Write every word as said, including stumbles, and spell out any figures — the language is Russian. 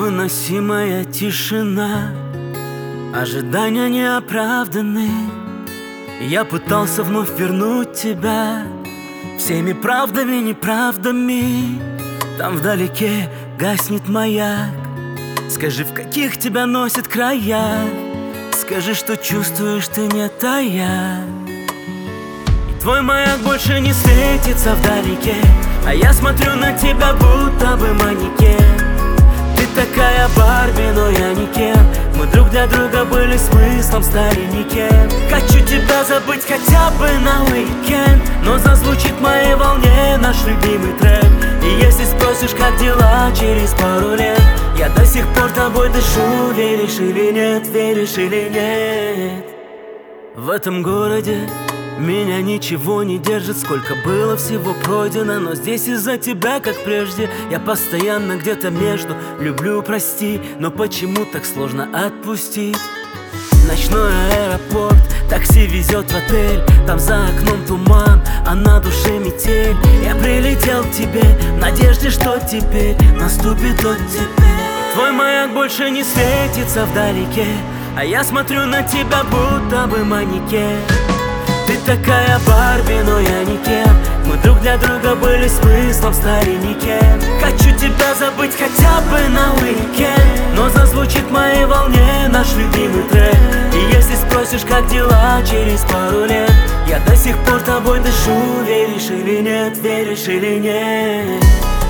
Невыносимая тишина, ожидания неоправданы. Я пытался вновь вернуть тебя всеми правдами, неправдами. Там вдалеке гаснет маяк. Скажи, в каких тебя носит края. Скажи, что чувствуешь ты, не тая. И твой маяк больше не светится вдалеке, а я смотрю на тебя, будто бы манекен. Ты такая Барби, но я никем. Мы друг для друга были смыслом, стали никем. Хочу тебя забыть хотя бы на уикенд, но зазвучит в моей волне наш любимый трек. И если спросишь, как дела через пару лет, я до сих пор тобой дышу. Веришь или нет, веришь или нет? В этом городе меня ничего не держит, сколько было всего пройдено. Но здесь из-за тебя, как прежде, я постоянно где-то между. Люблю, прости, но почему так сложно отпустить? Ночной аэропорт, такси везет в отель. Там за окном туман, а на душе метель. Я прилетел к тебе в надежде, что теперь наступит тот день. Твой маяк больше не светится вдалеке, а я смотрю на тебя, будто бы манекен. Ты такая Барби, но я никем. Мы друг для друга были смыслом, стали никем. Хочу тебя забыть хотя бы на уикенд, но зазвучит в моей волне наш любимый трек. И если спросишь, как дела через пару лет, я до сих пор тобой дышу. Веришь или нет, веришь или нет?